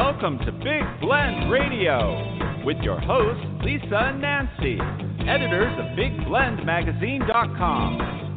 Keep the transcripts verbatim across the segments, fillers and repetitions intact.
Welcome to Big Blend Radio with your hosts, Lisa and Nancy, editors of Big Blend Magazine dot com.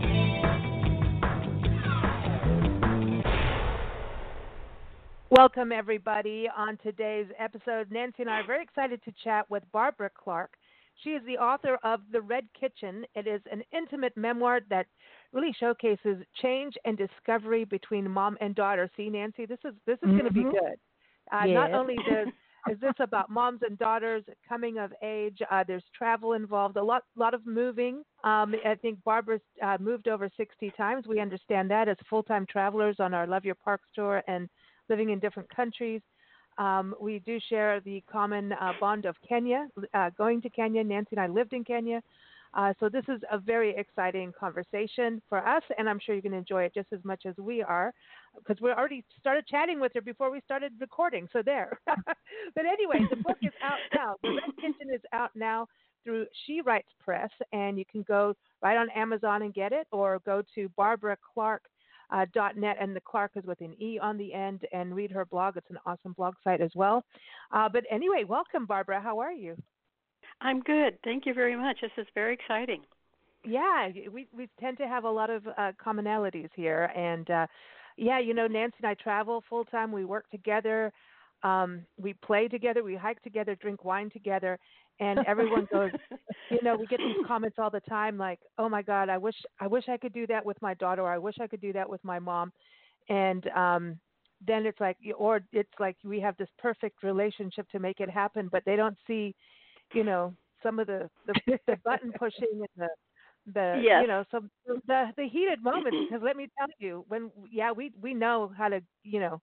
Welcome, everybody. On today's episode, Nancy and I are very excited to chat with Barbara Clark. She is the author of The Red Kitchen. It is an intimate memoir that really showcases change and discovery between mom and daughter. See, Nancy, this is this is mm-hmm. going to be good. Uh, yes. Not only does, is this about moms and daughters coming of age, uh, there's travel involved, a lot lot of moving. Um, I think Barbara's uh, moved over sixty times. We understand that as full-time travelers on our Love Your Park tour and living in different countries. Um, we do share the common uh, bond of Kenya, uh, going to Kenya. Nancy and I lived in Kenya. Uh, so this is a very exciting conversation for us, and I'm sure you're going to enjoy it just as much as we are, because we already started chatting with her before we started recording, so there. But anyway, the book is out now. The Red Kitchen is out now through She Writes Press, and you can go right on Amazon and get it, or go to Barbara Clark Uh, dot net, and the Clark is with an E on the end, and read her blog. It's an awesome blog site as well. Uh, but anyway, welcome, Barbara. How are you? I'm good. Thank you very much. This is very exciting. Yeah, we we tend to have a lot of uh, commonalities here. And, uh, yeah, you know, Nancy and I travel full-time. We work together. Um, we play together. We hike together, drink wine together. And everyone goes, you know, we get these comments all the time like, oh, my God, I wish I wish I could do that with my daughter, or I wish I could do that with my mom. And um, then it's like, or it's like we have this perfect relationship to make it happen, but they don't see, you know, some of the, the, the button pushing and the, the yes. you know, some the, the heated moments. Because let me tell you, when, yeah, we, we know how to, you know,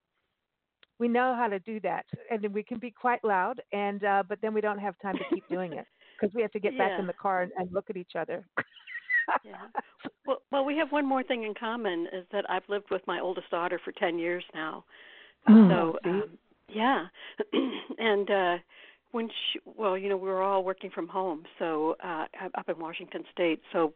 we know how to do that, and we can be quite loud, and uh, but then we don't have time to keep doing it because we have to get yeah. back in the car and, and look at each other. yeah. Well, well, we have one more thing in common, is that I've lived with my oldest daughter for ten years now. Mm, so, um, yeah. and uh, when she, well, you know, we were all working from home, so uh, up in Washington State, so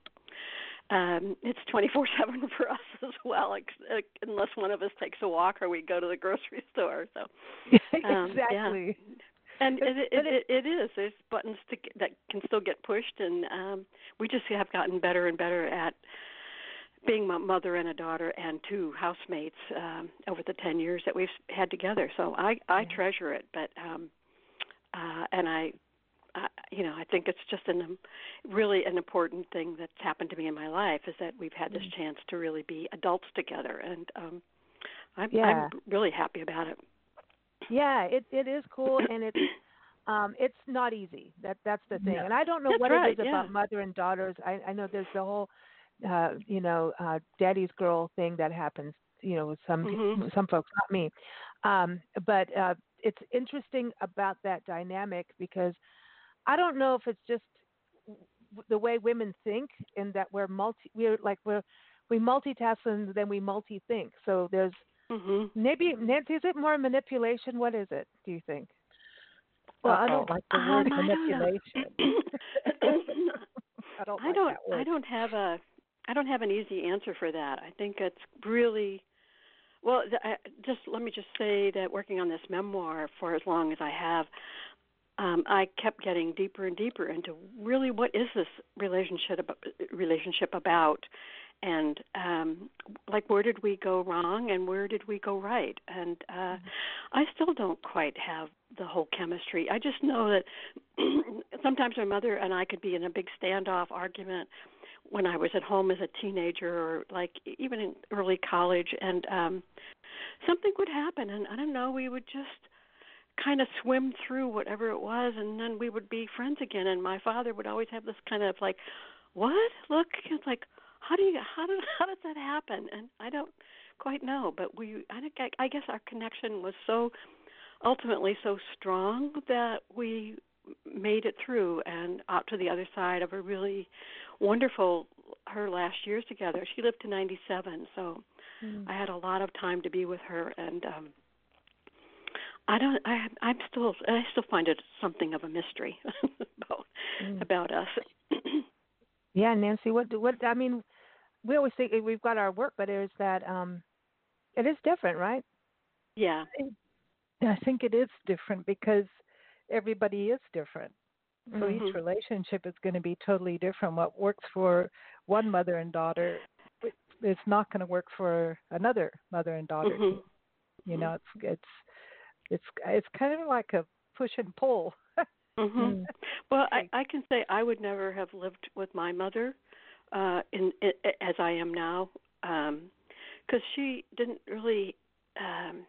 Um, it's twenty-four seven for us as well, ex- unless one of us takes a walk or we go to the grocery store. So um, exactly, yeah. and it, it, it, it is. There's buttons to, that can still get pushed, and um, we just have gotten better and better at being a mother and a daughter and two housemates um, over the ten years that we've had together. So I, I yeah. treasure it, but um, uh, and I. Uh, you know, I think it's just an, um, really an important thing that's happened to me in my life, is that we've had this chance to really be adults together, and um, I'm, yeah. I'm really happy about it. Yeah, it it is cool, and it's um, it's not easy. That that's the thing, no. and I don't know that's what right, it is yeah. about mother and daughters. I, I know there's the whole, uh, you know, uh, daddy's girl thing that happens. You know, with some mm-hmm. some folks, not me, um, but uh, it's interesting about that dynamic, because I don't know if it's just the way women think, in that we're multi, we're like we're we multitask and then we multi-think. So there's mm-hmm. maybe, Nancy, is it more manipulation? What is it, do you think? Well, Uh-oh. I don't like the word um, manipulation. I don't I like don't. that word. I don't have a. I don't have an easy answer for that. I think it's really. Well, I, just let me just say that working on this memoir for as long as I have, Um, I kept getting deeper and deeper into really what is this relationship about, relationship about, and um, like where did we go wrong and where did we go right? And uh, I still don't quite have the whole chemistry. I just know that sometimes my mother and I could be in a big standoff argument when I was at home as a teenager, or like even in early college, and um, something would happen, and I don't know, we would just kind of swim through whatever it was, and then we would be friends again. And my father would always have this kind of like, "What? Look!" It's like, how do you, how did, how does that happen? And I don't quite know, but we, I think, I guess our connection was so ultimately so strong that we made it through and out to the other side of a really wonderful her last years together. She lived to ninety-seven, so mm. I had a lot of time to be with her, and um, I don't. I, I'm still. I still find it something of a mystery about mm. about us. Yeah, Nancy. What? What? I mean, we always think we've got our work, but there's that. Um, it is different, right? Yeah. I think it is different because everybody is different. So Mhm. each relationship is going to be totally different. What works for one mother and daughter is not going to work for another mother and daughter. Mhm. You know, it's it's it's it's kind of like a push and pull. Mhm. Mm. Well, I Like, I can say I would never have lived with my mother uh in, in as I am now, um cuz she didn't really um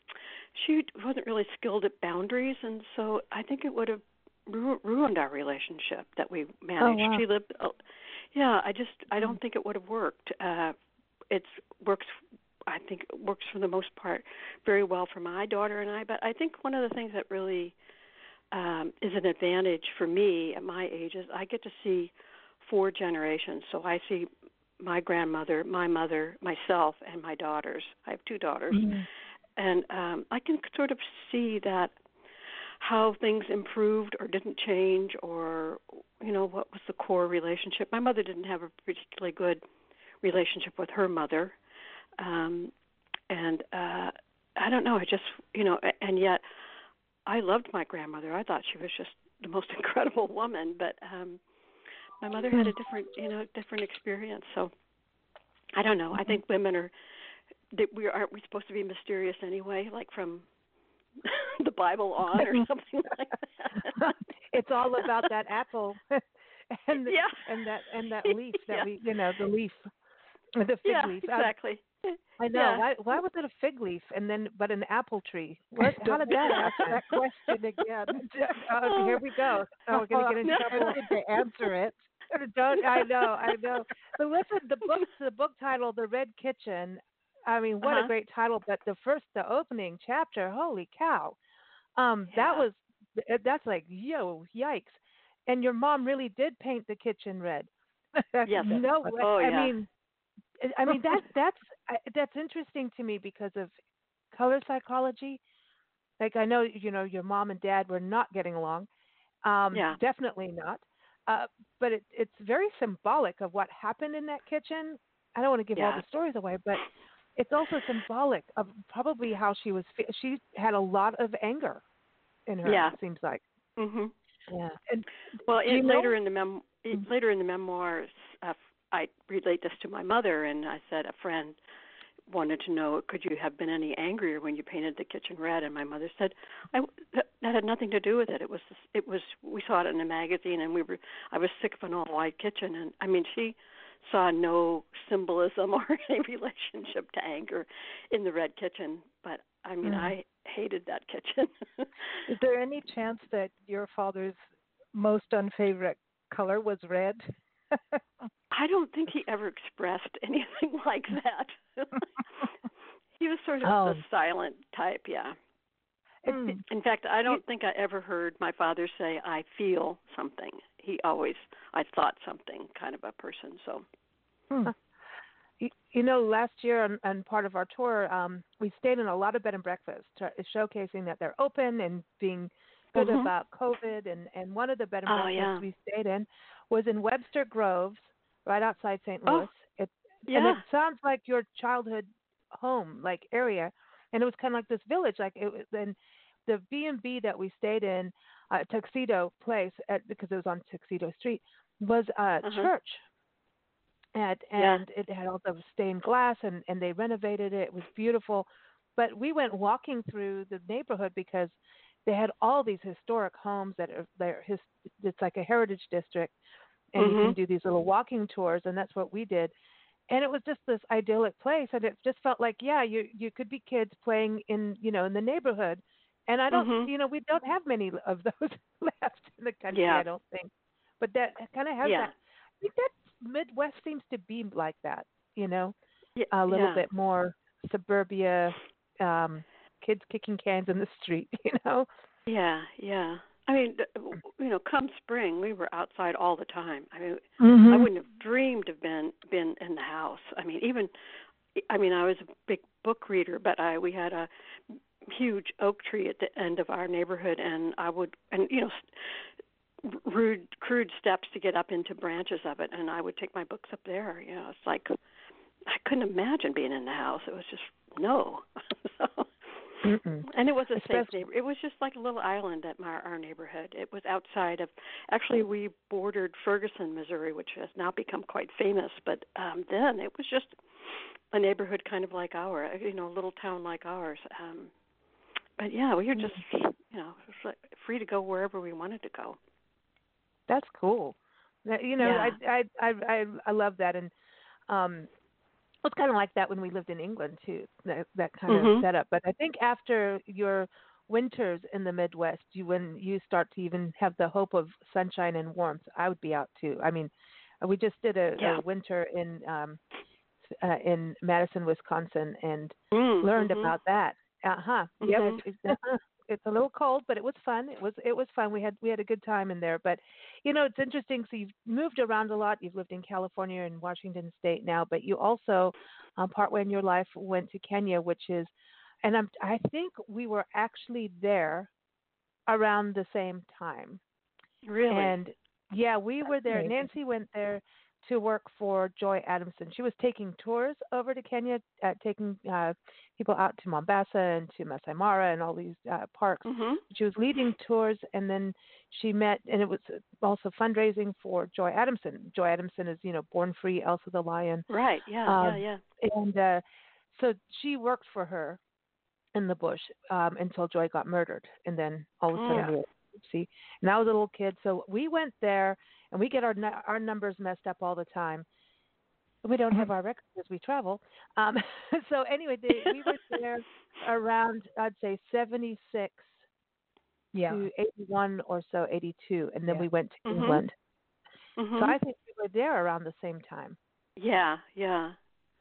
she wasn't really skilled at boundaries, and so I think it would have ru- ruined our relationship that we Oh managed. wow. She lived uh, yeah, I just I don't think it would have worked. Uh it's works I think it works for the most part very well for my daughter and I, but I think one of the things that really um, is an advantage for me at my age is I get to see four generations. So I see my grandmother, my mother, myself, and my daughters. I have two daughters, Mm. and um, I can sort of see that how things improved or didn't change, or you know what was the core relationship. My mother didn't have a particularly good relationship with her mother, um, and uh, I don't know. I just you know, and yet I loved my grandmother. I thought she was just the most incredible woman, but um my mother had a different, you know, different experience. So I don't know. I think women are that we aren't we supposed to be mysterious anyway, like from the Bible on or something like that. It's all about that apple and Yeah. and that and that leaf that yeah. we you know the leaf the fig Yeah, leaf. Um, exactly. I know. Yeah. Why why was it a fig leaf and then but an apple tree? What? How don't did that ask happen? that question again. Oh, here we go. Oh, we're gonna get in I'm trouble. tempted to answer it. Don't I know? I know. But listen, the book the book title, The Red Kitchen. I mean, what a Uh-huh. great title! But the first, the opening chapter, holy cow! Um, that Yeah. was that's like yo yikes! And your mom really did paint the kitchen red. Yes. No way. Oh, I yeah. mean, I mean that that's I- that's interesting to me because of color psychology. Like I know you know your mom and dad were not getting along. Um, Yeah. definitely not. Uh, but it, it's very symbolic of what happened in that kitchen. I don't want to give all Yeah. the stories away, but it's also symbolic of probably how she was. fe- She had a lot of anger in her. Yeah. It seems like. Mhm. Yeah. And Well, do you it, later know? in the mem it, later in the memoirs, uh, I relate this to my mother, and I said a friend wanted to know, could you have been any angrier when you painted the kitchen red? And my mother said, I, that, that had nothing to do with it. It was it was we saw it in a magazine, and we were I was sick of an all white kitchen, and I mean she saw no symbolism or any relationship to anger in the red kitchen, but I mean Mm. I hated that kitchen. Is there any chance that your father's most unfavorite color was red? I don't think he ever expressed anything like that. He was sort of the Oh. silent type, yeah. Hmm. In fact, I don't think I ever heard my father say, I feel something. He always, I thought something kind of a person, so. Hmm. You, you know, last year on, on part of our tour, um, we stayed in a lot of bed and breakfasts, tr- showcasing that they're open and being good Mhm. about COVID. And, and one of the bed and Oh, breakfasts yeah. we stayed in was in Webster Groves, right outside Saint Oh, Louis. It, and yeah. it sounds like your childhood home, like area. And it was kind of like this village, like it was. And the B and B that we stayed in, uh, Tuxedo Place, at, because it was on Tuxedo Street, was a Uh-huh. church and Yeah. and it had all the stained glass and and they renovated it. It was beautiful, but we went walking through the neighborhood because they had all these historic homes that are they're his it's like a heritage district, and you can Mhm. do these little walking tours, and that's what we did. And it was just this idyllic place, and it just felt like yeah you you could be kids playing in you know in the neighborhood. And I don't Mhm. you know we don't have many of those left in the country, Yeah. I don't think, but that kind of has Yeah. that. I think that Midwest seems to be like that, you know, Yeah. a little Yeah. bit more suburbia, um, kids kicking cans in the street, you know. Yeah. Yeah. I mean, th- you know, come spring, we were outside all the time. I mean, I Mhm. wouldn't have dreamed of been been in the house. I mean, even I mean, I was a big book reader, but I we had a huge oak tree at the end of our neighborhood, and I would and you know rude crude steps to get up into branches of it, and I would take my books up there. You know, it's like I couldn't imagine being in the house. It was just no. So, Mm-mm. And it was a safe Especially, neighbor. It was just like a little island at my, our neighborhood. It was outside of. Actually, we bordered Ferguson, Missouri, which has now become quite famous. But um, then it was just a neighborhood kind of like our, you know, a little town like ours. Um, but yeah, we were just, you know, just like free to go wherever we wanted to go. that's cool. That, you know, Yeah. I, I I I I love that, and um, it's kind of like that when we lived in England too. That that kind of Mhm. setup. But I think after your winters in the Midwest, you when you start to even have the hope of sunshine and warmth, I would be out too. I mean, uh, we just did a, Yeah. a winter in um, uh, in Madison, Wisconsin, and Mm. learned Mhm. about that. Uh huh. Yeah, it's, Mhm. it's, uh-huh. It's a little cold, but it was fun. It was it was fun. We had we had a good time in there. But you know, it's interesting. So you've moved around a lot. You've lived in California and Washington State now, but you also, um, partway in your life, went to Kenya, which is, and I'm I think we were actually there around the same time. Really. And yeah, we That's were there. amazing. Nancy went there to work for Joy Adamson. She was taking tours over to Kenya, uh, taking uh, people out to Mombasa and to Masai Mara and all these uh, parks. Mhm. She was leading tours, and then she met, and it was also fundraising for Joy Adamson. Joy Adamson is, you know, Born Free, Elsa the Lion, Right. Yeah. Yeah. um, Yeah. and uh, so she worked for her in the bush um, until Joy got murdered, and then all of a sudden Mm. we were see. And I was a little kid, so we went there, and we get our nu- our numbers messed up all the time. We don't have our records as we travel. Um, so anyway, they, we were there around I'd say seventy-six Yeah. to eighty-one or so, eighty-two, and then Yeah. we went to Mhm. England. So Mhm. I think we were there around the same time. Yeah. Yeah.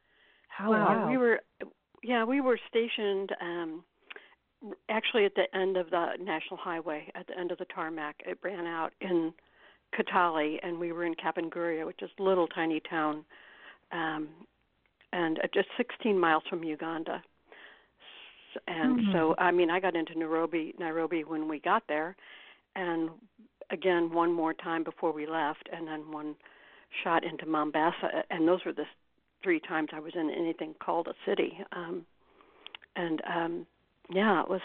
How Yeah. Wow. We wild! were. Yeah, we were stationed. Um, actually, at the end of the national highway, at the end of the tarmac, it ran out in Kitale, and we were in Kapenguria, which is a little tiny town, um, and uh, just sixteen miles from Uganda. S- And Hmm. so, I mean, I got into Nairobi, Nairobi when we got there, and again one more time before we left, and then one shot into Mombasa, and those were the three times I was in anything called a city. Um, and um, yeah, it was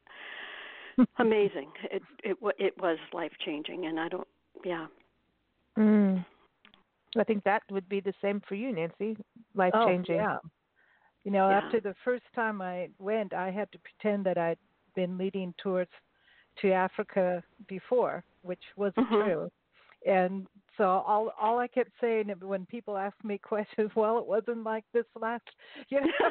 amazing. It it wa- it was life changing, and I don't. Yeah. Mm. I think that would be the same for you, Nancy. Life Oh, changing. yeah. You know, Yeah. after the first time I went, I had to pretend that I'd been leading tours to Africa before, which wasn't Mhm. true. And so all all I kept saying when people asked me questions, well, it wasn't like this last, you know,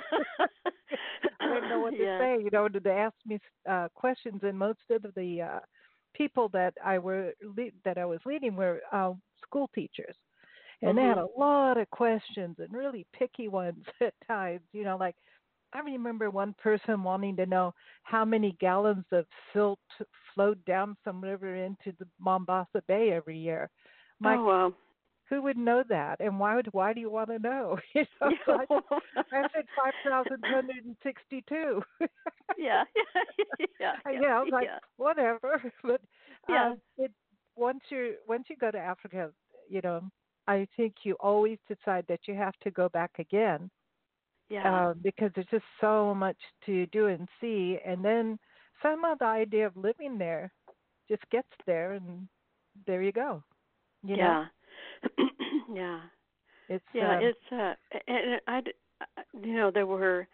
I didn't know what to Yeah. say. You know, they asked me uh, questions, and most of the uh, people that I were le- that I was leading were uh, school teachers, and they had Mhm. a lot of questions and really picky ones at times. You know, like I remember one person wanting to know how many gallons of silt flowed down some river into the Mombasa Bay every year. I'm like, Oh well. who would know that, and why would why do you want to know? You know, so I said, I said five thousand two hundred and sixty-two. yeah. Yeah. You Yeah. know, I was like, Yeah. whatever. But Yeah. uh, it once you once you go to Africa, you know, I think you always decide that you have to go back again Yeah. uh, because there's just so much to do and see, and then somehow the idea of living there just gets there, and there you go. You know, Yeah. Yeah. it's Yeah. uh, It's uh, and I, you know, there were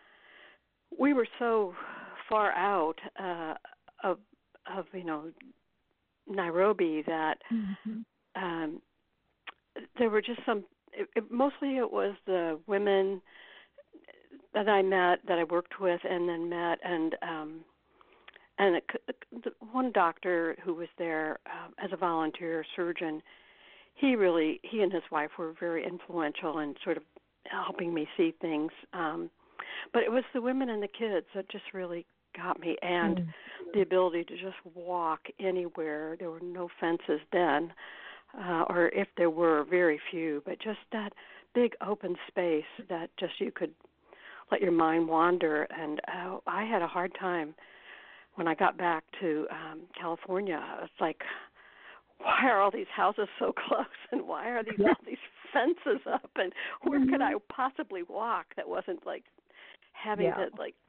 we were so far out uh, of of you know Nairobi that mhm. um, there were just some. It, it, mostly, it was the women that I met, that I worked with, and then met, and um, and a, the one doctor who was there um, as a volunteer surgeon. He really, he and his wife were very influential in sort of helping me see things. Um, but it was the women and the kids that just really got me, and Mm. the ability to just walk anywhere. There were no fences then, uh, or if there were, very few, but just that big open space that just you could let your mind wander. And uh, I had a hard time when I got back to um, California. It's like, why are all these houses so close, and why are these Yeah. all these fences up, and where could Mhm. I possibly walk that wasn't like having Yeah. to like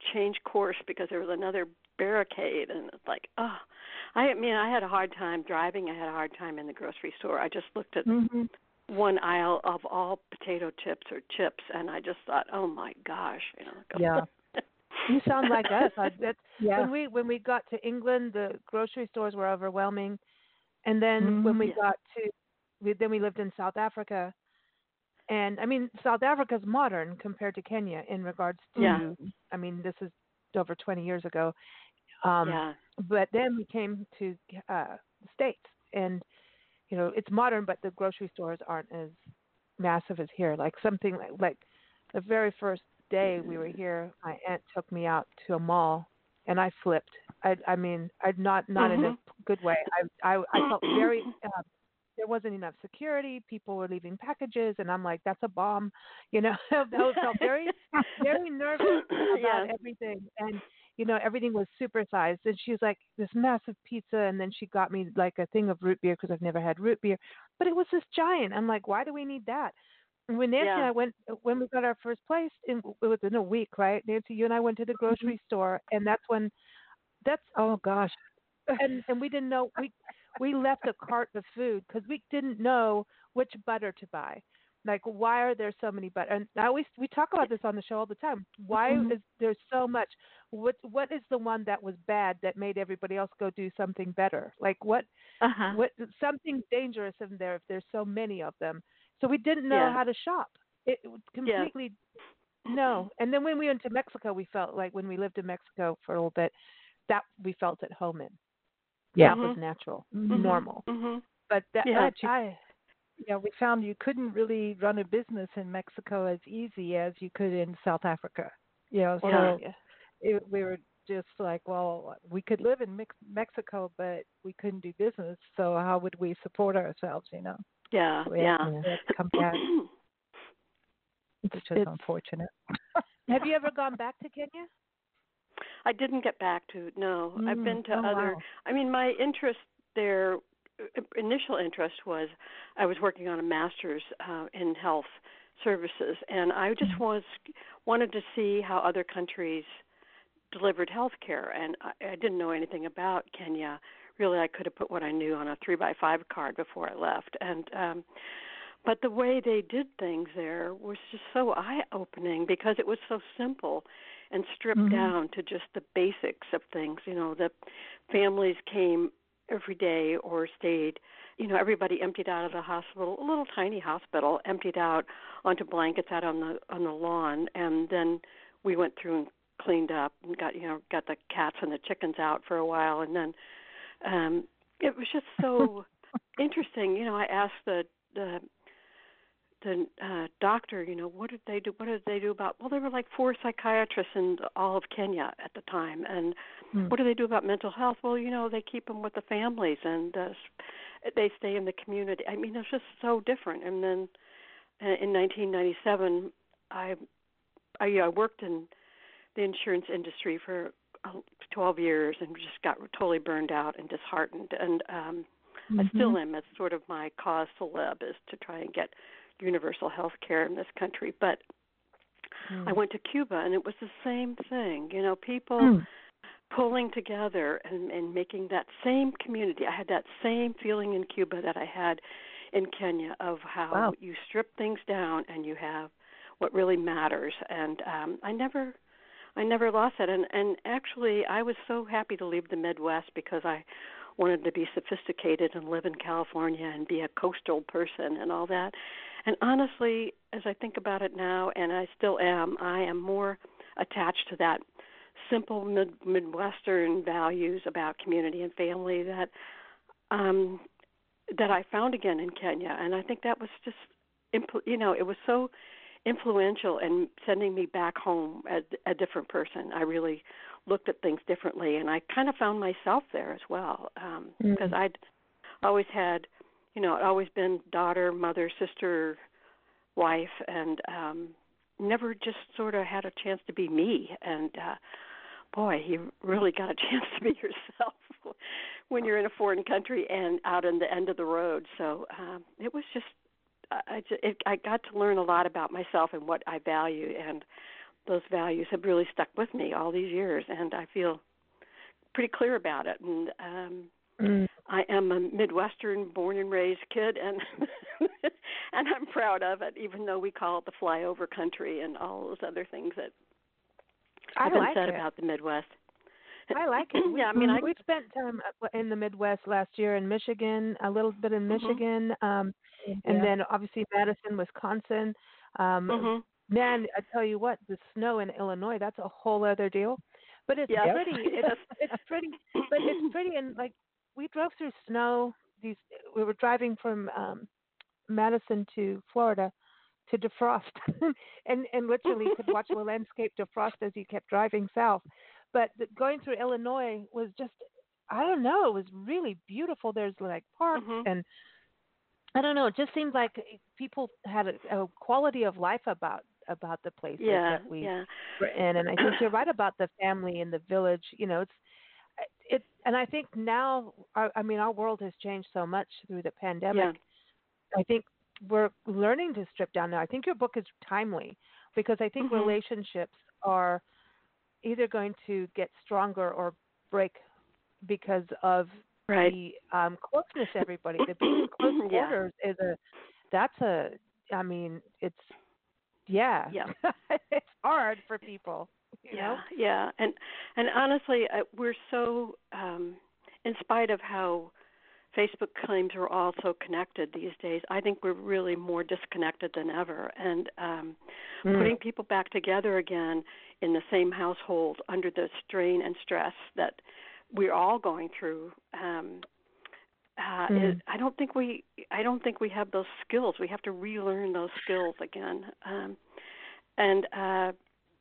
change course because there was another barricade, and it's like, oh, I mean, I had a hard time driving. I had a hard time in the grocery store. I just looked at Mm-hmm. one aisle of all potato chips or chips, and I just thought, oh my gosh, you know. Yeah. You sound like us. I, that's, Yeah. When we when we got to England, the grocery stores were overwhelming, and then Mhm. when we Yeah. got to, we, then we lived in South Africa, and I mean South Africa's modern compared to Kenya in regards to. Yeah. I mean, this is over twenty years ago, um, Yeah. but then we came to uh, the States, and you know it's modern, but the grocery stores aren't as massive as here. Like something like, like the very first day we were here, my aunt took me out to a mall, and I flipped. I, I mean, I not not in a Mhm. good way. I I, I felt very. Uh, there wasn't enough security. People were leaving packages, and I'm like, that's a bomb. You know, I felt very very nervous about Yeah. everything, and you know everything was supersized. And she was like, this massive pizza, and then she got me like a thing of root beer because I've never had root beer, but it was this giant. I'm like, why do we need that? And when Nancy Yeah. and I went, when we got our first place, in, it was in a week, right? Nancy, you and I went to the grocery store, and that's when, that's Oh gosh. and and we didn't know we we left a cart of food because we didn't know which butter to buy. Like, why are there so many butter? And I always we talk about this on the show all the time. Why Mhm. is there so much? What what is the one that was bad that made everybody else go do something better? Like what Uh-huh. what something's dangerous in there if there's so many of them. So we didn't know Yeah. how to shop. It was Yeah. completely no. And then when we went to Mexico, we felt like when we lived in Mexico for a little bit, that we felt at home in. Yeah. That was Mhm. natural, Mhm. normal. Mhm. But that Yeah. I, I Yeah, we found you couldn't really run a business in Mexico as easy as you could in South Africa. You know, Yeah. so yeah. it, we were just like, well, we could live in Mex- Mexico, but we couldn't do business. So how would we support ourselves? You know, Yeah. we had, Yeah. we had to come back, It's, which was it's unfortunate. have you ever gone back to Kenya? I didn't get back to no. I've Mm. been to Oh, other. wow. I mean, my interest there, uh, initial interest was I was working on a master's uh, in health services, and I just Mhm. was wanted to see how other countries delivered health care, and I, I didn't know anything about Kenya. Really, I could have put what I knew on a three by five card before I left, and um, but the way they did things there was just so eye-opening because it was so simple and stripped Mhm. down to just the basics of things. You know, the families came every day or stayed. You know, everybody emptied out of the hospital, a little tiny hospital, emptied out onto blankets out on the on the lawn, and then we went through and cleaned up and got you know got the cats and the chickens out for a while, and then um, it was just so interesting. You know, I asked the the the uh, doctor, you know, what did they do? What did they do about? Well, there were like four psychiatrists in all of Kenya at the time, and Mm. what do they do about mental health? Well, you know, they keep them with the families, and uh, they stay in the community. I mean, it's just so different. And then uh, in nineteen ninety-seven, I I, I worked in the insurance industry for uh, twelve years, and just got totally burned out and disheartened. And um, I still Mhm. am. It's sort of my cause to live is to try and get universal health care in this country. But I Mm. went to Cuba, and it was the same thing. You know, people Mm. pulling together and, and making that same community. I had that same feeling in Cuba that I had in Kenya of how Wow. you strip things down and you have what really matters. And um, I never, I never lost that. And and actually, I was so happy to leave the Midwest because I wanted to be sophisticated and live in California and be a coastal person and all that. And honestly, as I think about it now, and I still am, I am more attached to that simple mid, Midwestern values about community and family that um, that I found again in Kenya. And I think that was just, you know, it was so influential in sending me back home as a different person. I really looked at things differently, and I kind of found myself there as well um, Mm. because I'd always had, you know, I'd always been daughter, mother, sister, wife, and um, never just sort of had a chance to be me. And uh, boy, you really got a chance to be yourself when you're in a foreign country and out in the end of the road. So um, it was just, I, it, I got to learn a lot about myself and what I value, and those values have really stuck with me all these years, and I feel pretty clear about it. And um, mm. I am a Midwestern born and raised kid, and and I'm proud of it, even though we call it the flyover country and all those other things that have been like said it. about the Midwest. I like it. Yeah, I mean, I, we spent time in the Midwest last year in Michigan, a little bit in Michigan, mm-hmm. um, and yeah. then obviously Madison, Wisconsin. Um, mm-hmm. Man, I tell you what, the snow in Illinois, that's a whole other deal. But it's yes. pretty. It's, yes. it's pretty. But it's pretty. And like we drove through snow. These we were driving from um, Madison to Florida to defrost, and and literally could watch the landscape defrost as you kept driving south. But the, going through Illinois was just, I don't know, it was really beautiful. There's like parks mm-hmm. and I don't know. It just seemed like people had a, a quality of life about about the places yeah, that we yeah. were in, and I think you're right about the family and the village. You know, it's it, and I think now, our, I mean, our world has changed so much through the pandemic. Yeah. I think we're learning to strip down now. I think your book is timely because I think mm-hmm. relationships are either going to get stronger or break because of right. the um, closeness. Everybody, the being in close quarters yeah. is a that's a. I mean, it's yeah, yeah. it's hard for people. You yeah, know? yeah, and and honestly, uh, we're so um, in spite of how Facebook claims we're all so connected these days, I think we're really more disconnected than ever. And um, mm. putting people back together again in the same household under the strain and stress that we're all going through, um, uh, mm. is, I don't think we I don't think we have those skills. We have to relearn those skills again. Um, and uh,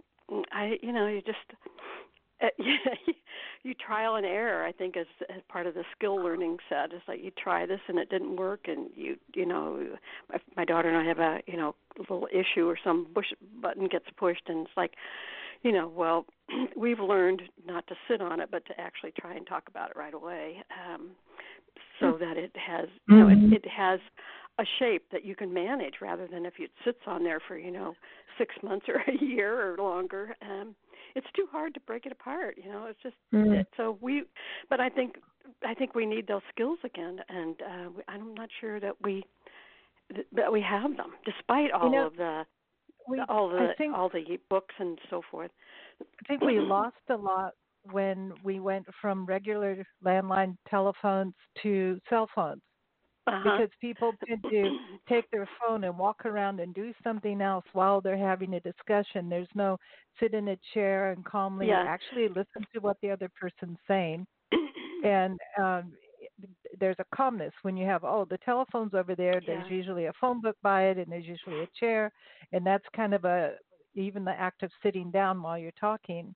I, you know, you just. Uh, yeah, you trial and error, I think, as, as part of the skill learning set. It's like you try this and it didn't work, and you, you know, my, my daughter and I have a, you know, little issue or some push button gets pushed, and it's like, you know, well, we've learned not to sit on it, but to actually try and talk about it right away, um, so that it has, you know, it, it has a shape that you can manage rather than if it sits on there for, you know, six months or a year or longer. Um, it's too hard to break it apart, you know. It's just mm. it, so we. But I think I think we need those skills again, and uh, we, I'm not sure that we that we have them, despite all you know, of the, we, the all the think, all the books and so forth. I think we lost a lot when we went from regular landline telephones to cell phones. Uh-huh. Because people tend to take their phone and walk around and do something else while they're having a discussion. There's no sit in a chair and calmly yeah. actually listen to what the other person's saying. And um, there's a calmness when you have, oh, the telephone's over there. Yeah. There's usually a phone book by it, and there's usually a chair. And that's kind of a, even the act of sitting down while you're talking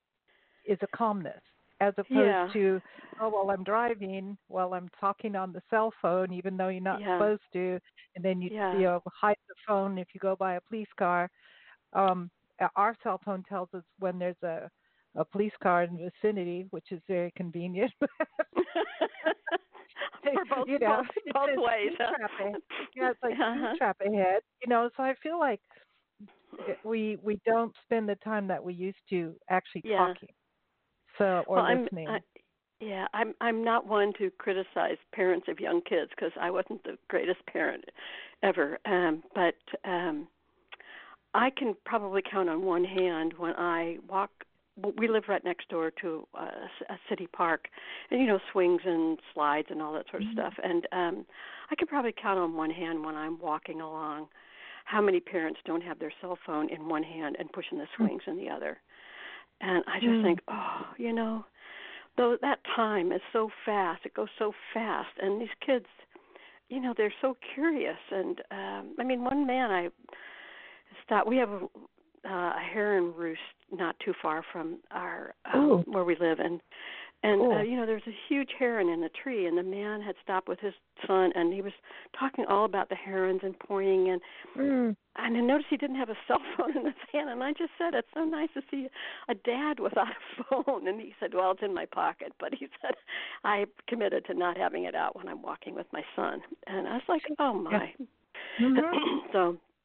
is a calmness. As opposed yeah. to, oh, well, I'm driving while I'm talking on the cell phone, even though you're not yeah. supposed to, and then you, yeah. you know, hide the phone if you go by a police car. Um, our cell phone tells us when there's a, a police car in the vicinity, which is very convenient. For both, you know, both, both ways. Huh? Yeah, it's like uh-huh. speed trap ahead. You know, so I feel like we we don't spend the time that we used to actually yeah. talking. So, or well, listening. I'm, I, yeah, I'm I'm not one to criticize parents of young kids because I wasn't the greatest parent ever. Um, but um, I can probably count on one hand when I walk. We live right next door to a, a city park, and you know, swings and slides and all that sort of mm-hmm. stuff. And um, I can probably count on one hand when I'm walking along how many parents don't have their cell phone in one hand and pushing the swings mm-hmm. in the other. And I just mm. think, oh, you know, though that time is so fast. It goes so fast. And these kids, you know, they're so curious. And, um, I mean, one man I thought, we have a, uh, a heron roost not too far from our um, where we live. And, and uh, you know, there's a huge heron in the tree. And the man had stopped with his son, and he was talking all about the herons and pointing. And mm. and I noticed he didn't have a cell phone in his hand. And I just said, it's so nice to see a dad without a phone. And he said, well, it's in my pocket. But he said, I committed to not having it out when I'm walking with my son. And I was like, oh, my. Yeah. Mm-hmm. So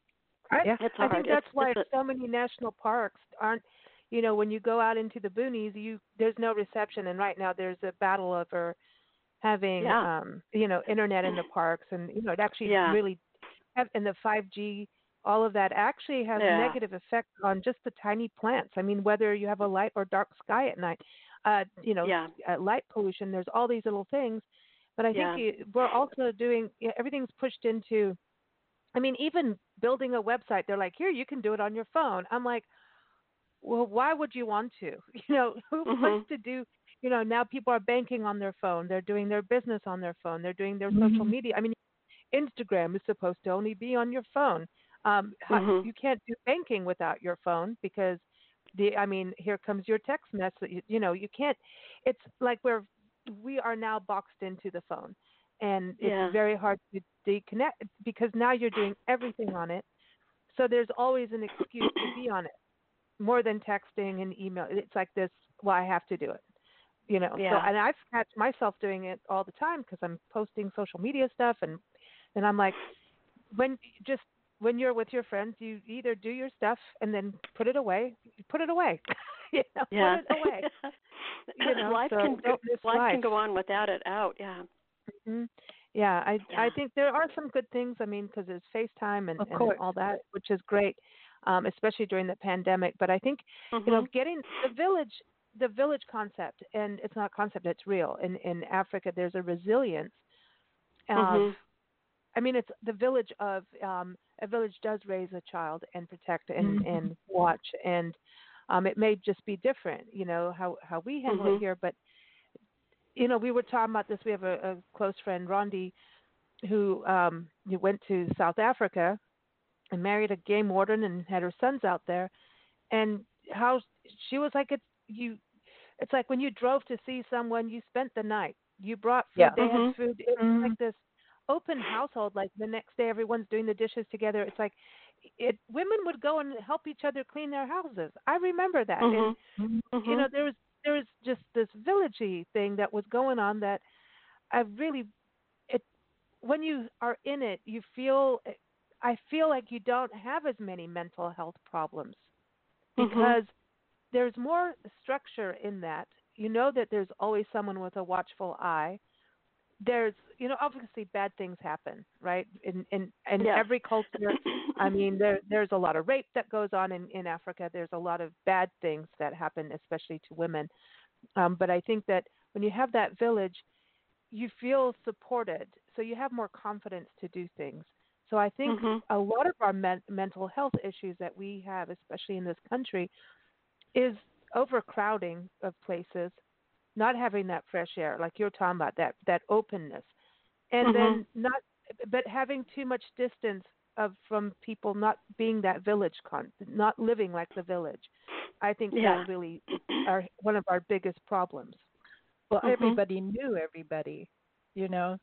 I Yeah. It's I hard. think It's that's why it's a, so many national parks aren't. You know, when you go out into the boonies, you there's no reception, and right now there's a battle over having yeah, um you know internet in the parks, and you know it actually yeah, really have, and the five G, all of that actually has yeah, negative effects on just the tiny plants. I mean, whether you have a light or dark sky at night, uh, you know, yeah, uh, light pollution. There's all these little things, but I think yeah. you, we're also doing yeah, everything's pushed into. I mean, even building a website, they're like, here, you can do it on your phone. I'm like, well, why would you want to? You know, who wants Mhm. to do? You know, now people are banking on their phone. They're doing their business on their phone. They're doing their social Mhm. media. I mean, Instagram is supposed to only be on your phone. Um, how, Mhm. you can't do banking without your phone because the. I mean, here comes your text message. You, you know, you can't. It's like we're we are now boxed into the phone, and it's Yeah. very hard to deconnect because now you're doing everything on it. So there's always an excuse to be on it more than texting and email. It's like this. Well, I have to do it. You know. So Yeah. and I've catch myself doing it all the time because I'm posting social media stuff and and I'm like, when just when you're with your friends, you either do your stuff and then put it away, put it away, you know, put Yeah. it away, you know. life So can go, don't miss life life. can go on without it out. Yeah. hmm Yeah, I I Yeah. think there are some good things. I mean, because there's FaceTime and Of and course. all that, which is great, um, especially during the pandemic. But I think, you know, Mhm. getting the village, the village concept, and it's not a concept; it's real. In in Africa, there's a resilience of Mhm. I mean, it's the village of um, a village does raise a child and protect and Mhm. and watch, and um, it may just be different, you know, how how we handle it Mhm. here. But you know, we were talking about this. We have a, a close friend, Rondi, who um, who went to South Africa and married a game warden and had her sons out there, and how she was like, it's you. It's like when you drove to see someone, you spent the night. You brought food, Yeah. they had Mhm. food. It's like Mhm. this open household. Like the next day, everyone's doing the dishes together. It's like it. Women would go and help each other clean their houses. I remember that, and Mhm. you know Mhm. there was there was just this villagey thing that was going on that I really it when you are in it, you feel. I feel like you don't have as many mental health problems Mhm. because there's more structure in that. You know that there's always someone with a watchful eye. There's, you know, obviously bad things happen, right? In in in Yes. every culture, I mean, there there's a lot of rape that goes on in in Africa. There's a lot of bad things that happen, especially to women. Um, but I think that when you have that village, you feel supported, so you have more confidence to do things. So I think mhm. a lot of our men- mental health issues that we have, especially in this country, is overcrowding of places, not having that fresh air, like you're talking about, that that openness, and Mhm. then not, but having too much distance of from people, not being that village con, not living like the village. I think that Yeah. really are one of our biggest problems. Well, mhm. everybody knew everybody, you know.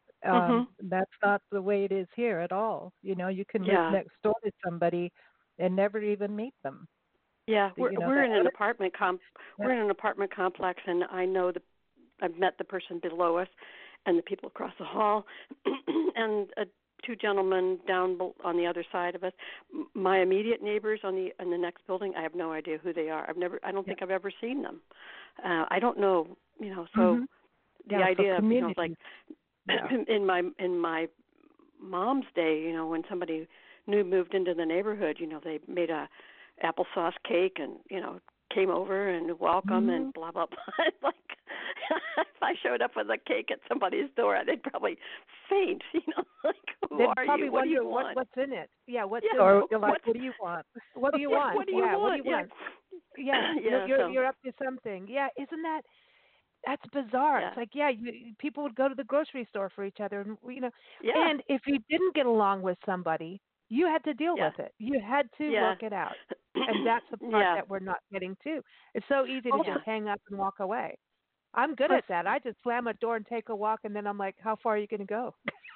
Um, Mhm. that's not the way it is here at all. You know, you can live Yeah. next door to somebody and never even meet them. Yeah. The- We're You know, we're that. in an apartment com Yeah. we're in an apartment complex, and I know the I've met the person below us and the people across the hall and uh, two gentlemen down bel- on the other side of us. M- My immediate neighbors on the in the next building, I have no idea who they are. I've never I don't Yeah. think I've ever seen them. Uh, I don't know, you know, so Mhm. the Yeah. So idea of, you know, like communities. Yeah. in my in my mom's day, you know, when somebody new moved into the neighborhood, you know, they made a applesauce cake and, you know, came over and welcome and Mhm. blah blah blah. Like if I showed up with a cake at somebody's door, they'd probably faint, you know, like who They'd are probably you? What do you wonder what want? what's in it. Yeah, what's Yeah, in Or it? you're like, what's what do you want? What do you yeah, want? what do you Yeah, what do want? you Yeah. want? Yeah, you're Yeah, you're so you're up to something. Yeah, isn't that that's bizarre? yeah. It's like, yeah, you, people would go to the grocery store for each other, and you know, Yeah. and if you didn't get along with somebody, you had to deal Yeah. with it. You had to Yeah. work it out, and that's the part yeah. that we're not getting to. It's so easy to Yeah. just hang up and walk away. I'm good Plus, at that. I just slam a door and take a walk, and then I'm like, how far are you going to go?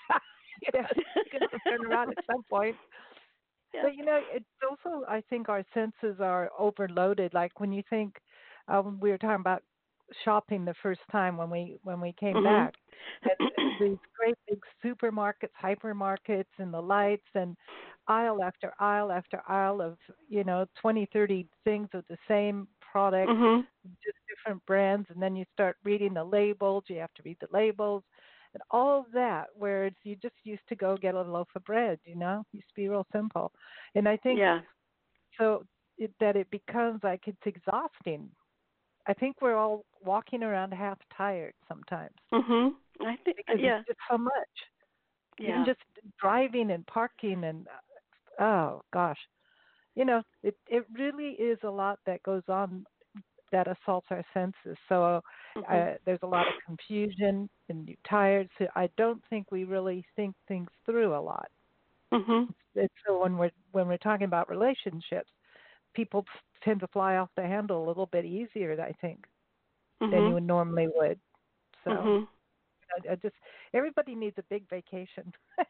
you know, you're going to turn around at some point. yeah. but you know, it's also I think our senses are overloaded. Like when you think, um, we were talking about shopping the first time when we when we came Mhm. back. And these great big supermarkets, hypermarkets, and the lights, and aisle after aisle after aisle of you know twenty, thirty things of the same product, Mhm. just different brands, and then you start reading the labels. You have to read the labels. And all of that, where it's, you just used to go get a loaf of bread, you know, used to be real simple. And I think Yeah. so it, that it becomes like it's exhausting. I think we're all walking around half tired sometimes Mhm. I think because it's yeah. just so much. Even Yeah. just driving and parking and oh gosh, you know, it it really is a lot that goes on that assaults our senses. So Mhm. uh, there's a lot of confusion and you're tired. So I don't think we really think things through a lot. Mhm. It's, so when we're when we're talking about relationships, people tend to fly off the handle a little bit easier, I think, than Mhm. you normally would. So Mhm. I, I just everybody needs a big vacation.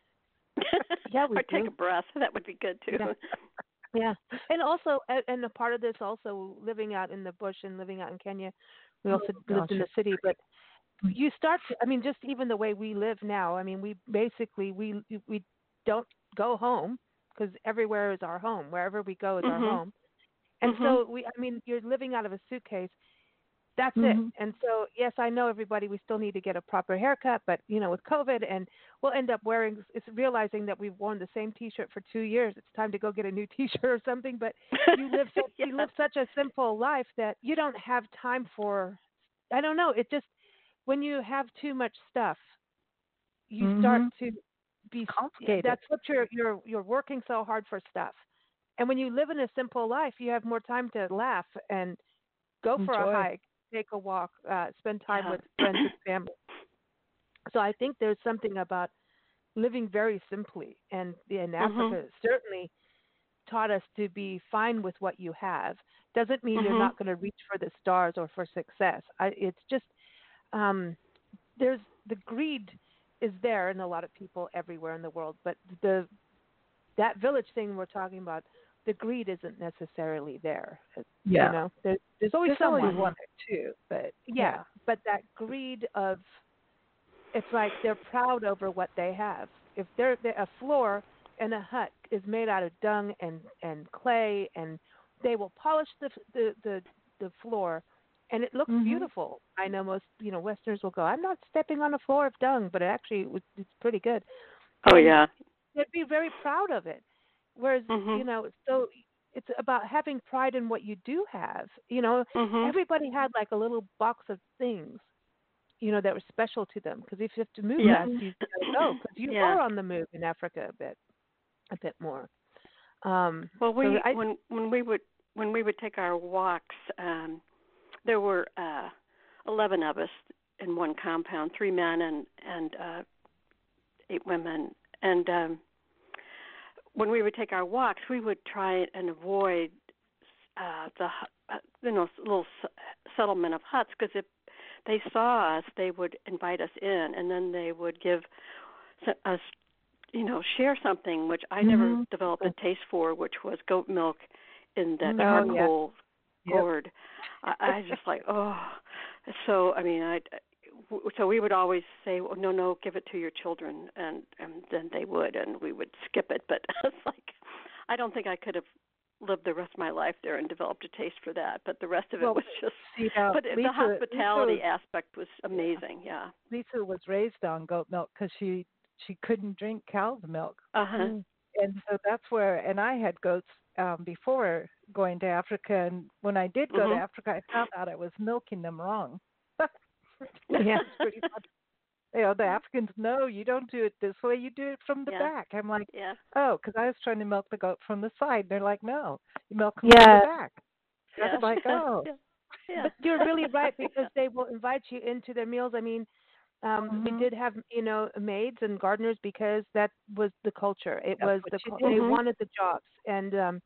Yeah, we Or take do. a breath. That would be good too. Yeah. Yeah, and also, a- and a part of this also living out in the bush and living out in Kenya. We Oh also gosh, lived in the it's city, but great. you start to, I mean, just even the way we live now. I mean, we basically we we don't go home because everywhere is our home. Wherever we go is our Mhm. home, and Mhm. so we. I mean, you're living out of a suitcase. That's it. Mm-hmm. And so, yes, I know everybody. We still need to get a proper haircut, but you know, with COVID, and we'll end up wearing. It's realizing that we've worn the same T-shirt for two years. It's time to go get a new T-shirt or something. But you live such Yeah. you live such a simple life that you don't have time for. I don't know. It just when you have too much stuff, you start Mm-hmm. to be. Complicated. That's what you're you're you're working so hard for stuff. And when you live in a simple life, you have more time to laugh and go for a Enjoy. hike, take a walk, uh, spend time Yeah. with friends and family. So I think there's something about living very simply, and in mhm. Africa certainly taught us to be fine with what you have. Doesn't mean you're Mhm. not going to reach for the stars or for success. I, it's just um, there's the greed is there in a lot of people everywhere in the world, but the that village thing we're talking about, the greed isn't necessarily there. Uh, You Yeah. know, there's there's always There's always someone. one Mhm. or two, but Yeah, yeah. but that greed of it's like they're proud over what they have. If they're, they're a floor and a hut is made out of dung and and clay, and they will polish the the the, the floor, and it looks Mhm. beautiful. I know most you know Westerners will go, I'm not stepping on a floor of dung, but it actually it was, it's pretty good, Oh and yeah. they'd be very proud of it. Whereas you Mhm. know, so it's about having pride in what you do have. You know, Mhm. everybody had like a little box of things you know, that were special to them. Because if you have to move Yeah. fast, Mhm. you gotta go because you yeah. are on the move in Africa a bit, a bit more. Um, Well, so we I, when when we would when we would take our walks, um, there were uh, eleven of us in one compound, three men and and uh, eight women. And um, when we would take our walks, we would try and avoid uh, the hu- uh, you know little s- settlement of huts because if they saw us, they would invite us in, and then they would give s- us you know, share something which I never Mhm. developed a taste for, which was goat milk in that mm, Oh yeah. charcoal Yep. gourd. I, I just like, oh. So I mean, I so we would always say, well, no, no, give it to your children, and and then they would, and we would skip it. But it's like, I don't think I could have lived the rest of my life there and developed a taste for that. But the rest of it Well, was just, see now, but it, the Lisa, Lisa was hospitality aspect was yeah, amazing. Yeah. Lisa was raised on goat milk because she she couldn't drink cow's milk, Uh huh. mm, and so that's where. And I had goats um, before going to Africa, and when I did go to Mhm. Africa, I found out I was milking them wrong. yeah, It's pretty funny. You know, the Africans, no, you don't do it this way. You do it from the yeah. back. I'm like, Yeah. oh, because I was trying to milk the goat from the side. They're like, no, you milk them from the yeah. back. I was Yes. like, oh. yeah. Yeah. But you're really right because they will invite you into their meals. I mean, um, we Mhm. did have you know maids and gardeners because that was the culture. It That's was what the you cul- they did. Mhm. wanted the jobs, and um,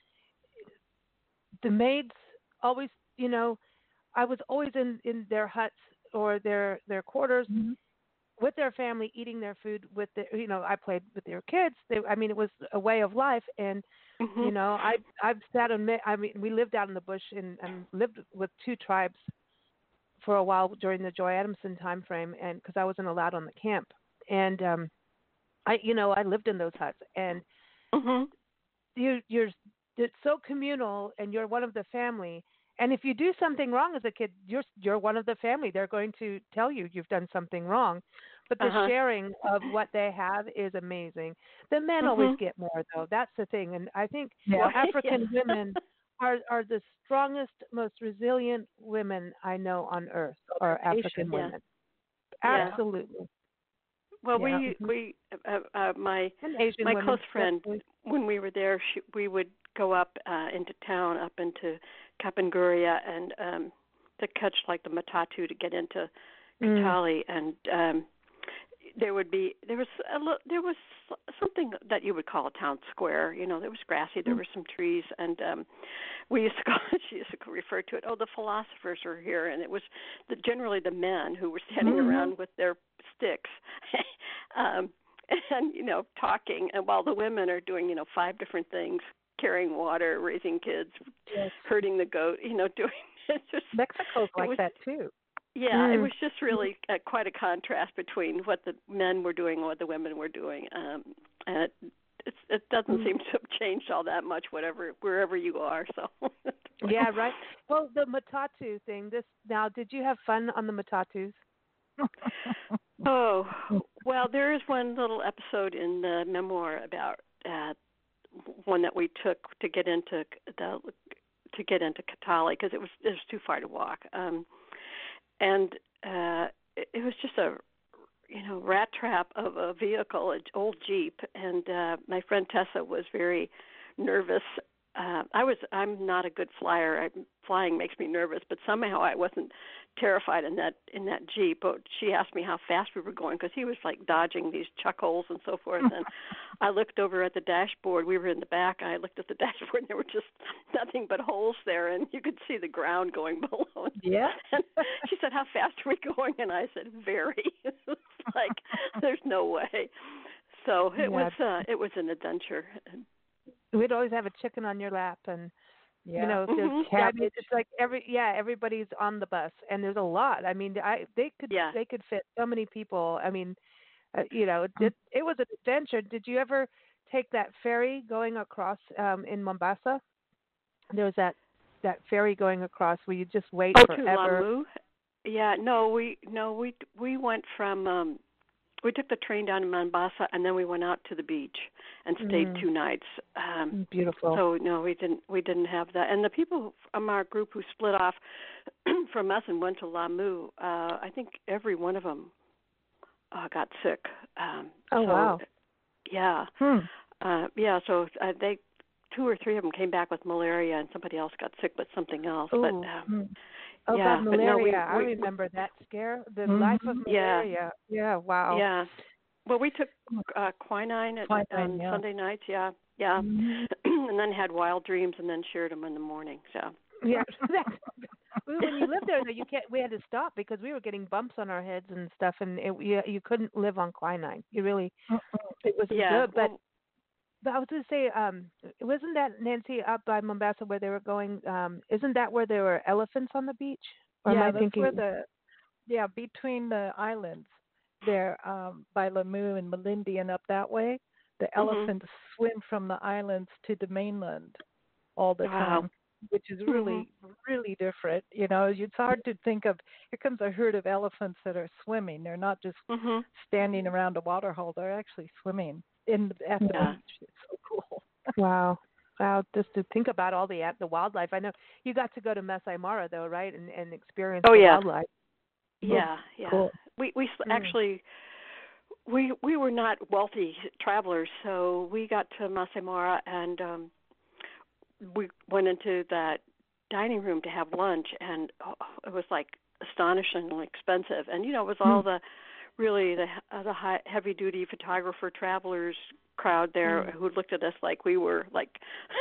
the maids always you know I was always in in their huts or their their quarters Mhm. with their family, eating their food with the you know I played with their kids. They, I mean, it was a way of life, and you Mhm. know I I've sat on. I mean, we lived out in the bush and and lived with two tribes for a while during the Joy Adamson time frame, and because I wasn't allowed on the camp, and um, I, you know, I lived in those huts, and Mm-hmm. you, you're it's so communal, and you're one of the family. And if you do something wrong as a kid, you're you're one of the family. They're going to tell you you've done something wrong. But the Uh-huh. sharing of what they have is amazing. The men always Mm-hmm. get more, though. That's the thing. And I think Yeah. African yeah. women are are the strongest, most resilient women I know on earth. Are African Patient. Yeah. women. Yeah. Absolutely. Well, Yeah. we Mhm. we uh, uh, my And Asian my women. close friend, Definitely. when we were there, she, we would go up uh, into town, up into Kapenguria, and um, to catch like the Matatu to get into Mm. Kitale, and um, there would be there was a lo- there was something that you would call a town square. You know, there was grassy, there Mm. were some trees, and um, we used to call she used to refer to it. Oh, the philosophers are here, and it was the, generally the men who were standing Mhm. around with their sticks, um, and you know talking, and while the women are doing you know five different things: carrying water, raising kids, Yes. herding the goat. You know, doing it's just Mexico's it like was that too. yeah, it Mm. was just really uh, quite a contrast between what the men were doing and what the women were doing. Um, and it, it's, it doesn't Mm. seem to have changed all that much, whatever wherever you are. So. Yeah, right. Well, the Matatu thing. This now, did you have fun on the Matatus? Oh well, there is one little episode in the memoir about uh, one that we took to get into the to get into Kitale because it was it was too far to walk. Um, and uh it, it was just a you know rat trap of a vehicle, an old Jeep, and uh my friend Tessa was very nervous. uh I was I'm not a good flyer. I, flying makes me nervous, but somehow I wasn't terrified in that in that Jeep. But she asked me how fast we were going because he was like dodging these chuck holes and so forth, and I looked over at the dashboard. We were in the back. I looked at the dashboard, and there were just nothing but holes there, and you could see the ground going below. Yeah. And she said, "How fast are we going?" And I said, "Very." It's like there's no way. So it Yeah. was uh, it was an adventure. We'd always have a chicken on your lap, and Yeah. you know, if there's, Mhm. I mean, Cabbage. it's like every yeah, everybody's on the bus, and there's a lot. I mean, I they could Yeah. they could fit so many people. I mean, uh, you know, it, it it was an adventure. Did you ever take that ferry going across um in Mombasa? There was that that ferry going across where you just wait Oh, to forever. Lamu. Yeah. No, we no we we went from. Um, We took the train down to Mombasa, and then we went out to the beach and stayed Mm. two nights. Um, Beautiful. so no, we didn't. We didn't have that. And the people from our group who split off from us and went to Lamu, uh, I think every one of them uh, got sick. Um, Oh, so, wow. Yeah. Hmm. Uh, yeah. So uh, they, two or three of them came back with malaria, and somebody else got sick with something else. Ooh. But um, Hmm. Oh yeah, God, but no, we, malaria! I we, we remember that scare. The Mhm. life of yeah. malaria. Yeah. Wow. Yeah. Well, we took uh, quinine at, Quinine, on yeah. Sunday nights. Yeah, yeah, Mhm. and then had wild dreams, and then shared them in the morning. So. Yeah. When you live there, though, you can't. We had to stop because we were getting bumps on our heads and stuff, and it, you, you couldn't live on quinine. You really, it was Yeah. good. But Well, but I was going to say, um, wasn't that Nancy up by Mombasa where they were going? Um, isn't that where there were elephants on the beach? Or am Yeah, I that's thinking? where the yeah between the islands there um, by Lamu and Malindi and up that way, the mhm. elephants swim from the islands to the mainland all the Wow. time, which is Mhm. really really different. You know, it's hard to think of. Here comes a herd of elephants that are swimming. They're not just Mhm. standing around a water hole. They're actually swimming in the, at the Yeah. beach. It's so cool. Wow. Wow, just to think about all the the wildlife. I know you got to go to Masai Mara though, right? And and experience Oh the yeah. wildlife. Yeah. Yeah. Cool. We we Mm. actually we we were not wealthy travelers, so we got to Masai Mara and um, we went into that dining room to have lunch, and oh, it was like astonishingly expensive. And you know, it was all Mm. the really the uh, the high, heavy duty photographer travelers crowd there Mm. who looked at us like we were like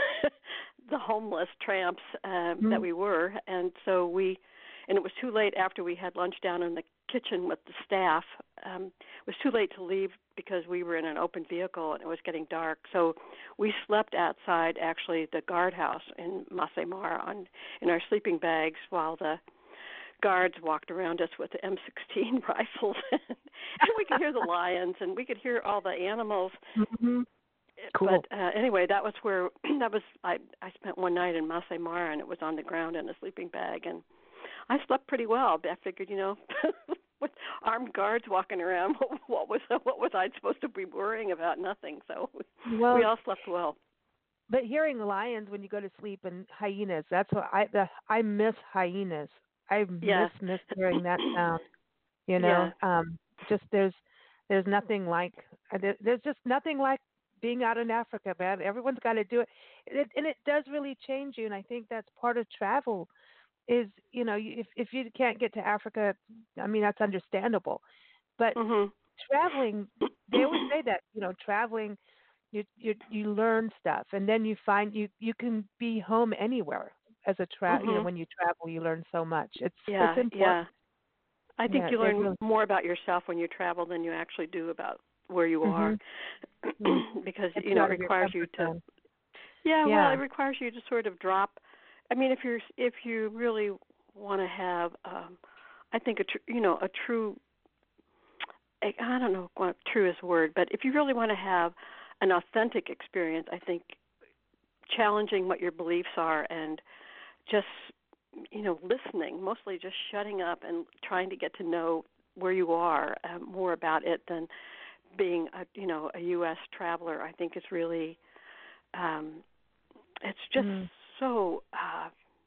the homeless tramps um, Mm. that we were. And so we, and it was too late after we had lunch down in the kitchen with the staff. Um, it was too late to leave because we were in an open vehicle and it was getting dark. So we slept outside actually the guardhouse in Masai Mara on in our sleeping bags while the guards walked around us with the M sixteen rifles, and we could hear the lions, and we could hear all the animals. Mm-hmm. Cool. But uh, anyway, that was where that was. I I spent one night in Masai Mara, and it was on the ground in a sleeping bag, and I slept pretty well. I figured, you know, with armed guards walking around, what was what was I supposed to be worrying about? Nothing. So well, we all slept well. But hearing lions when you go to sleep and hyenas, that's what I the, I miss hyenas. I Yeah. miss miss hearing that sound. You know, Yeah. um, just there's there's nothing like uh, there, there's just nothing like being out in Africa, man. Everyone's got to do it. it, and it does really change you. And I think that's part of travel. Is you know you- if if you can't get to Africa, I mean that's understandable. But Mhm. traveling, they always say that you know traveling, you you you learn stuff, and then you find you you can be home anywhere as a tra. You know Mhm. when you travel, you learn so much. It's Yeah. it's important. Yeah. I think Yeah, you it learn really. more about yourself when you travel than you actually do about where you are, Mm-hmm. because Gets you you know out it of your requires you comfort to. zone. Yeah, well, Yeah. it requires you to sort of drop. I mean, if you're if you really want to have, um, I think a tr- you know a true. I I don't know what true is the word, but if you really want to have an authentic experience, I think challenging what your beliefs are and just you know listening, mostly just shutting up and trying to get to know where you are, um, more about it than being a you know a U S traveler. I think is really um, it's just Mm. so uh,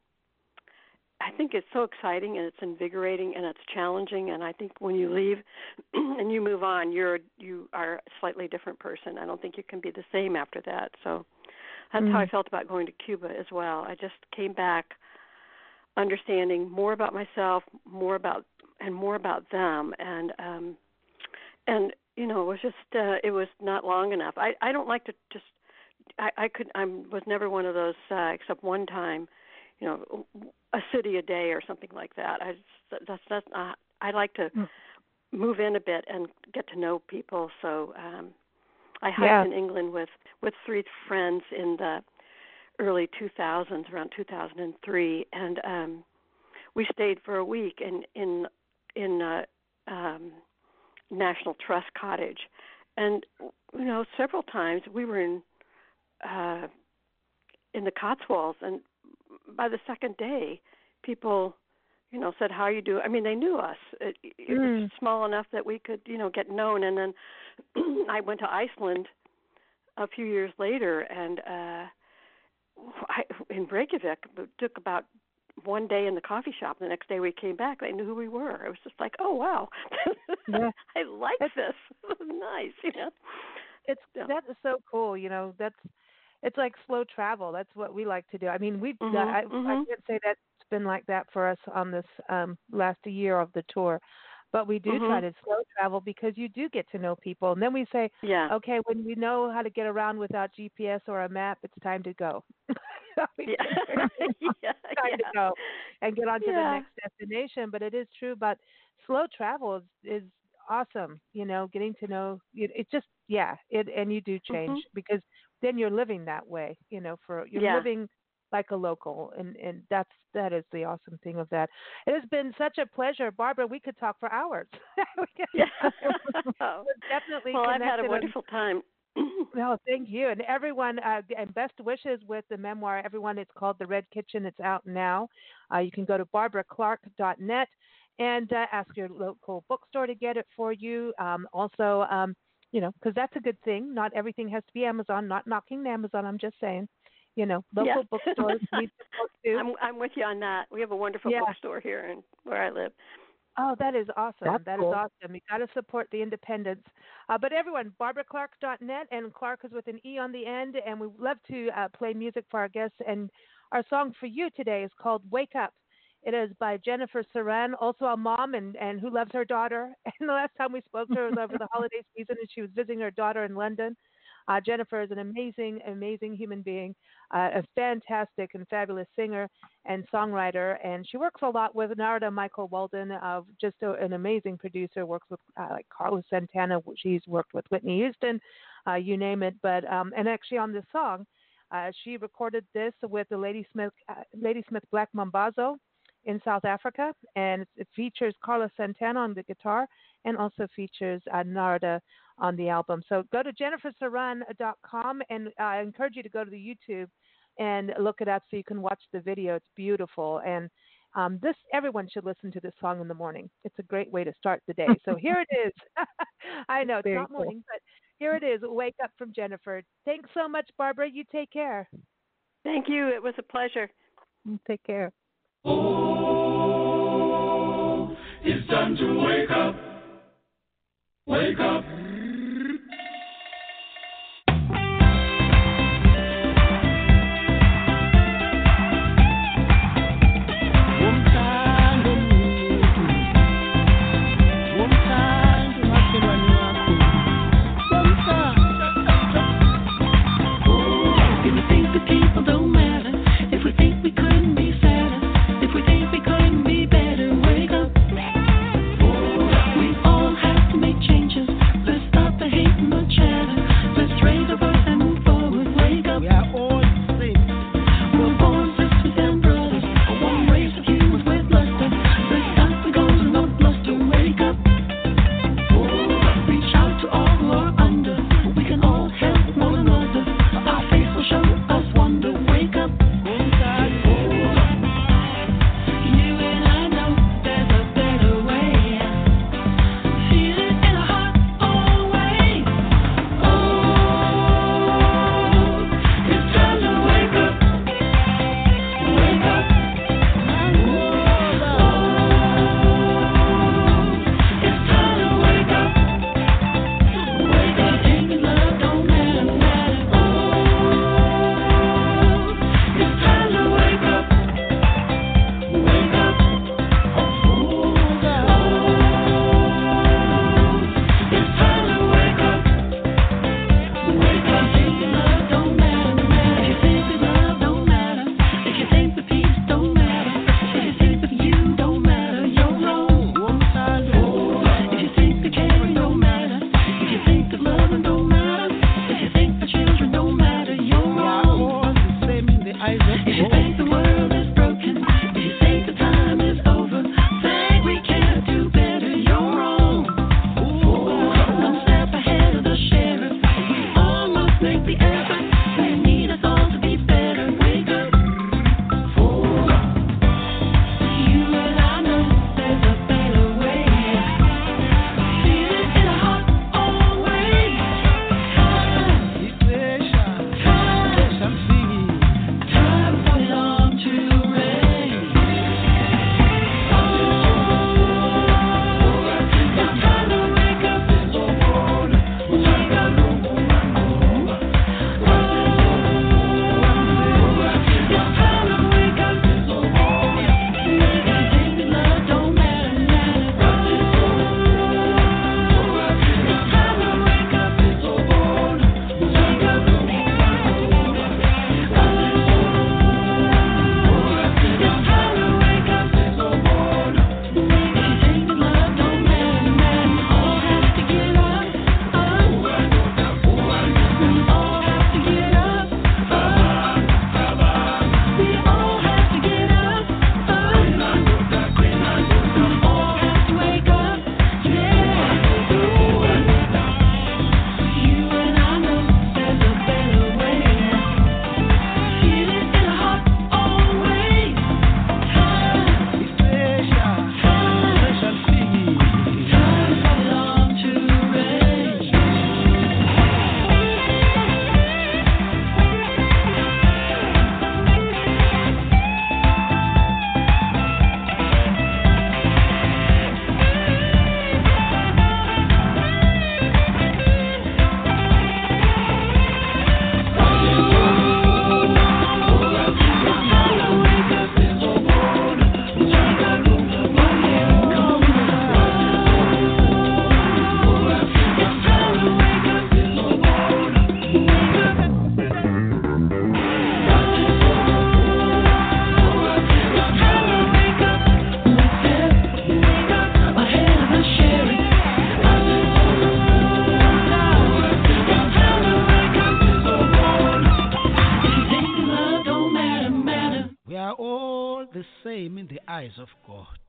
I think it's so exciting and it's invigorating and it's challenging, and I think when you leave and you move on, you're you are a slightly different person. I don't think you can be the same after that. So that's how I Mm. felt about going to Cuba as well. I just came back understanding more about myself, more about and more about them, and um, and you know it was just uh, it was not long enough. I I don't like to just I, I could I was never one of those uh, except one time, you know, a city a day or something like that. I just, that's that's not. I like to Mm. move in a bit and get to know people. So um, I hiked Yeah. in England with with three friends in the early two thousands, around two thousand three, and um, we stayed for a week in in in uh, um, National Trust Cottage, and you know several times we were in. Uh, in the Cotswolds, and by the second day, people, you know, said, "How are you doing?" I mean, they knew us. It, it was Mm. small enough that we could, you know, get known. And then I went to Iceland a few years later, and uh, I, in Reykjavik, it took about one day in the coffee shop. The next day we came back, they knew who we were. It was just like, "Oh wow, Yeah. I like It's this. It was nice," you know. it's Yeah. that is so cool. You know that's it's like slow travel. That's what we like to do. I mean, we've done, Mhm. I I Mhm. can't say that's been like that for us on this um last year of the tour, but we do try Mhm. to slow travel because you do get to know people, and then we say, Yeah. okay, when we know how to get around without G P S or a map, it's time to go. We Yeah. say, yeah. time to Yeah. go and get on to the Yeah. next destination. But it is true. But slow travel is, is awesome. You know, getting to know it, it just yeah. It and you do change Mhm. because then you're living that way. You know, for you're Yeah. living like a local, and and that's that is the awesome thing of that. It has been such a pleasure, Barbara. We could talk for hours. we Yeah. can, we're definitely well, I've had a connected on wonderful time. no, thank you. And everyone, uh, and best wishes with the memoir. Everyone, it's called The Red Kitchen. It's out now. Uh, you can go to barbara clark dot net and uh, ask your local bookstore to get it for you. Um, also, um, you know, because that's a good thing. Not everything has to be Amazon. Not knocking Amazon. I'm just saying, you know, yeah. local bookstores need support too. I'm I'm with you on that. We have a wonderful Yeah. bookstore here in where I live. Oh, that is awesome. That's That is cool. awesome. You got to support the independents. Uh, but everyone, barbara clark dot net, and Clark is with an E on the end. And we love to uh, play music for our guests. And our song for you today is called Wake Up. It is by Jennifer Saran, also a mom and, and who loves her daughter. And the last time we spoke to her was over the holiday season, and she was visiting her daughter in London. Uh, Jennifer is an amazing, amazing human being, uh, a fantastic and fabulous singer and songwriter, and she works a lot with Narada Michael Walden, uh, just a, an amazing producer. Works with uh, like Carlos Santana. She's worked with Whitney Houston, uh, you name it. But um, and actually on this song, uh, she recorded this with the Lady Smith, uh, Lady Smith Black Mambazo, in South Africa, and it, it features Carlos Santana on the guitar and also features uh, Narada on the album. So go to jennifer saran dot com, and I encourage you to go to the YouTube and look it up so you can watch the video. It's beautiful, and um, this everyone should listen to this song in the morning. It's a great way to start the day. So here it is. I know it's Very not cool. morning, but here it is. Wake Up from Jennifer. Thanks so much, Barbara. You take care. Thank you. It was a pleasure. Take care. Oh, it's time to wake up. Wake up. Let's eyes of God.